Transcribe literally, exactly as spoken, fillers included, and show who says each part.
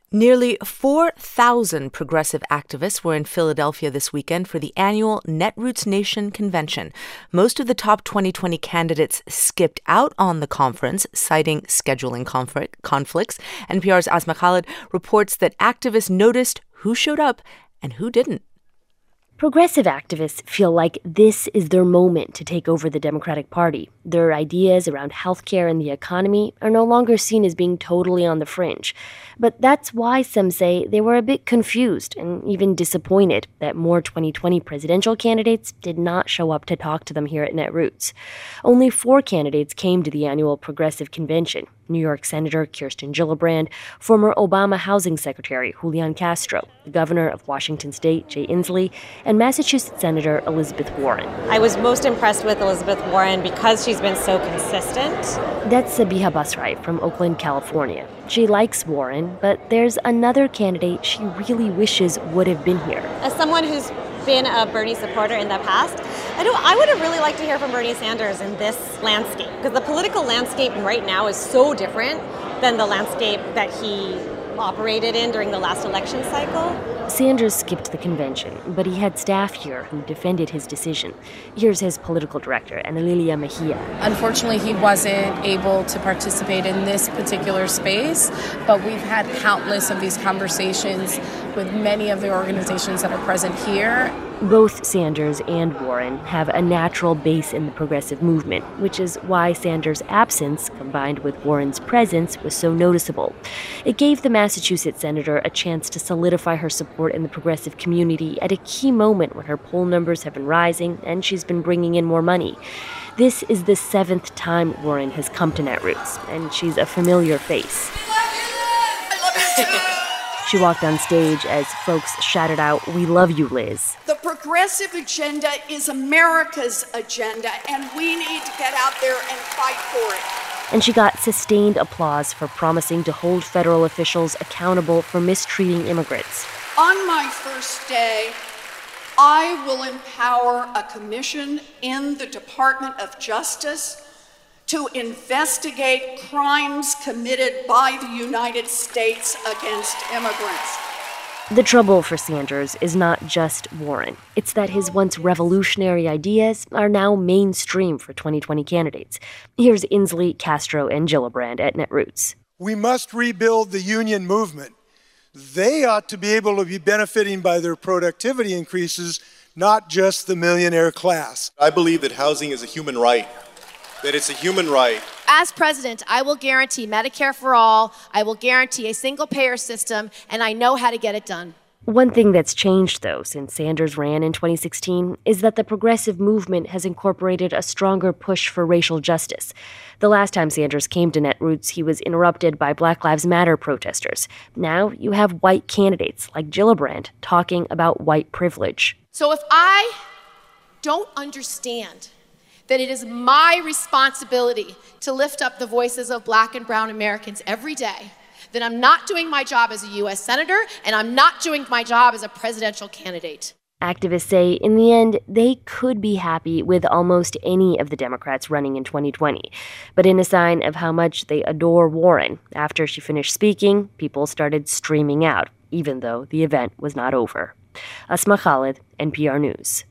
Speaker 1: Nearly four thousand progressive activists were in Philadelphia this weekend for the annual Netroots Nation convention. Most of the top twenty twenty candidates skipped out on the conference, citing scheduling conflict, conflicts. N P R's Asma Khalid reports that activists noticed who showed up and who didn't.
Speaker 2: Progressive activists feel like this is their moment to take over the Democratic Party. Their ideas around healthcare and the economy are no longer seen as being totally on the fringe. But that's why some say they were a bit confused and even disappointed that more twenty twenty presidential candidates did not show up to talk to them here at Netroots. Only four candidates came to the annual Progressive Convention: New York Senator Kirsten Gillibrand, former Obama Housing Secretary Julian Castro, the governor of Washington State Jay Inslee, and Massachusetts Senator Elizabeth Warren.
Speaker 3: I was most impressed with Elizabeth Warren because she's been so consistent.
Speaker 2: That's Sabiha Basrai from Oakland, California. She likes Warren, but there's another candidate she really wishes would have been here.
Speaker 3: As someone who's been a Bernie supporter in the past, I know I would have really liked to hear from Bernie Sanders in this landscape, because the political landscape right now is so different than the landscape that he operated in during the last election cycle.
Speaker 2: Sanders skipped the convention, but he had staff here who defended his decision. Here's his political director, Analilia Mejia.
Speaker 4: Unfortunately, he wasn't able to participate in this particular space, but we've had countless of these conversations with many of the organizations that are present here.
Speaker 2: Both Sanders and Warren have a natural base in the progressive movement, which is why Sanders' absence, combined with Warren's presence, was so noticeable. It gave the Massachusetts senator a chance to solidify her support in the progressive community at a key moment when her poll numbers have been rising and she's been bringing in more money. This is the seventh time Warren has come to Netroots, and she's a familiar face.
Speaker 5: I love you too!
Speaker 2: She walked on stage as folks shouted out, "We love you, Liz."
Speaker 5: The progressive agenda is America's agenda, and we need to get out there and fight for it.
Speaker 2: And she got sustained applause for promising to hold federal officials accountable for mistreating immigrants.
Speaker 5: On my first day, I will empower a commission in the Department of Justice to investigate crimes committed by the United States against immigrants.
Speaker 2: The trouble for Sanders is not just Warren. It's that his once revolutionary ideas are now mainstream for twenty twenty candidates. Here's Inslee, Castro, and Gillibrand at Netroots.
Speaker 6: We must rebuild the union movement. They ought to be able to be benefiting by their productivity increases, not just the millionaire class.
Speaker 7: I believe that housing is a human right. That it's a human right.
Speaker 8: As president, I will guarantee Medicare for all, I will guarantee a single-payer system, and I know how to get it done.
Speaker 2: One thing that's changed, though, since Sanders ran in twenty sixteen is that the progressive movement has incorporated a stronger push for racial justice. The last time Sanders came to Netroots, he was interrupted by Black Lives Matter protesters. Now you have white candidates like Gillibrand talking about white privilege.
Speaker 8: So if I don't understand that it is my responsibility to lift up the voices of Black and brown Americans every day, then I'm not doing my job as a U S senator, and I'm not doing my job as a presidential candidate.
Speaker 2: Activists say, in the end, they could be happy with almost any of the Democrats running in twenty twenty. But in a sign of how much they adore Warren, after she finished speaking, people started streaming out, even though the event was not over. Asma Khalid, N P R News.